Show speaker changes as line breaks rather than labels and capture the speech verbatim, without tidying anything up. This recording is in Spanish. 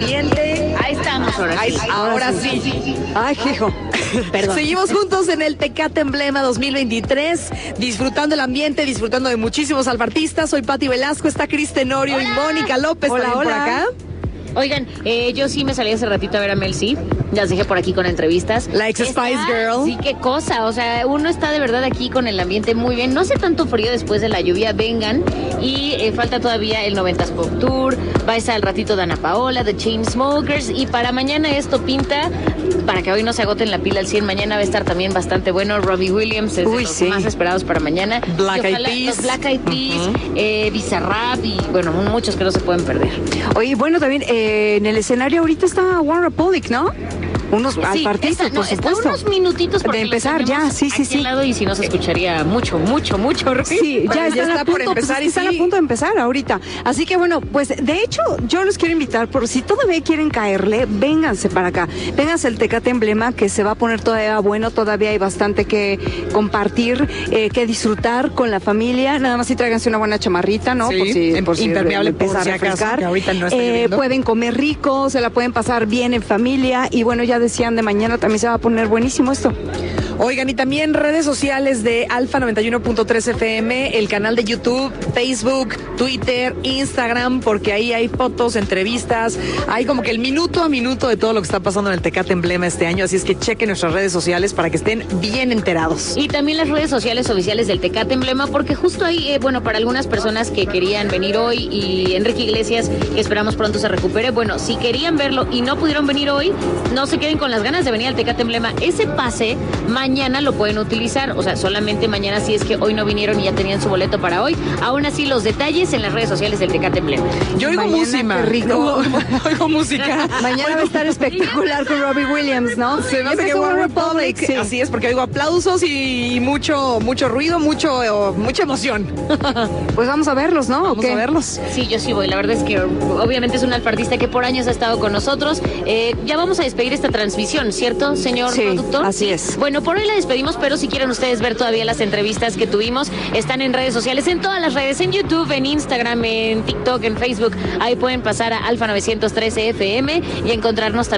ambiente.
Ahí estamos, ahora
Ahí,
sí.
ahora sí.
Ay, hijo.
Perdón.
Seguimos juntos en el Tecate Emblema dos mil veintitrés, disfrutando el ambiente, disfrutando de muchísimos alfartistas. Soy Pati Velasco, está Cris Tenorio y Mónica López
Hola,
también por
hola.
acá.
Oigan, eh, yo sí me salí hace ratito a ver a Mel C. Las dejé por aquí con entrevistas.
La ex Spice Girl.
Sí, qué cosa. O sea, uno está de verdad aquí con el ambiente muy bien. No hace tanto frío después de la lluvia. Vengan. Y eh, falta todavía el noventas Pop Tour. Va a estar al ratito Dana Paola, The Chainsmokers. Y para mañana esto pinta, para que hoy no se agoten la pila al cien. Mañana va a estar también bastante bueno. Robbie Williams es
Uy,
de los
sí.
más esperados para mañana.
Black
Y
Eyed
ojalá
Peas.
Los Black Eyed Peas, eh, Bizarrap y bueno, muchos que no se pueden perder.
Oye, bueno, también eh, en el escenario ahorita está One Republic, ¿no? Unos alfartistas,
está- no,
por supuesto.
está unos minutitos porque
de
los
empezar ya,
tenemos
sí, sí,
aquí al
sí.
lado y si no se escucharía mucho, mucho, mucho ruido.
Sí, ya,
Ya
están
está
a
por
punto,
empezar
pues,
y
están
sí.
a punto de empezar ahorita. Así que bueno, pues de hecho yo los quiero invitar, por si todavía quieren caerle, vénganse para acá. Vénganse al Tecate Emblema, que se va a poner todavía bueno, todavía hay bastante que compartir, eh, que disfrutar con la familia. Nada más si tráiganse una buena chamarrita, ¿no?
Sí,
por si, por si
impermeable
empieza
por
a
si acaso,
refrescar.
que ahorita no está
Eh,
lloviendo.
pueden comer rico, se la pueden pasar bien en familia y bueno, ya decían de mañana también se va a poner buenísimo esto.
Oigan, y también redes sociales de Alfa noventa y uno punto tres F M, el canal de YouTube, Facebook, Twitter, Instagram, porque ahí hay fotos, entrevistas, hay como que el minuto a minuto de todo lo que está pasando en el Tecate Emblema este año, así es que chequen nuestras redes sociales para que estén bien enterados.
Y también las redes sociales oficiales del Tecate Emblema, porque justo ahí, eh, bueno, para algunas personas que querían venir hoy y Enrique Iglesias, que esperamos pronto se recupere, bueno, si querían verlo y no pudieron venir hoy, no se queden con las ganas de venir al Tecate Emblema. Ese pase mañana lo pueden utilizar, o sea, solamente mañana si es que hoy no vinieron y ya tenían su boleto para hoy. Aún así, los detalles en las redes sociales del Tecate Emblema.
Yo oigo
Mañana,
música.
qué rico.
Oigo, oigo música.
Mañana va a estar espectacular con Robbie Williams, ¿no?
Se me
Ya
hace que
empezó
One Republic,
sí.
así es, porque oigo aplausos y mucho, mucho ruido, mucho, eh, mucha emoción.
Pues vamos a verlos, ¿no? ¿O
Vamos
qué?
a verlos.
Sí, yo sí voy. La verdad es que obviamente es un alfartista que por años ha estado con nosotros. Eh, ya vamos a despedir esta transmisión, ¿cierto, señor
Sí,
productor?
así es.
Bueno, por hoy la despedimos, pero si quieren ustedes ver todavía las entrevistas que tuvimos, están en redes sociales, en todas las redes, en YouTube, en Instagram, en TikTok, en Facebook. Ahí pueden pasar a Alfa novecientos trece F M y encontrarnos también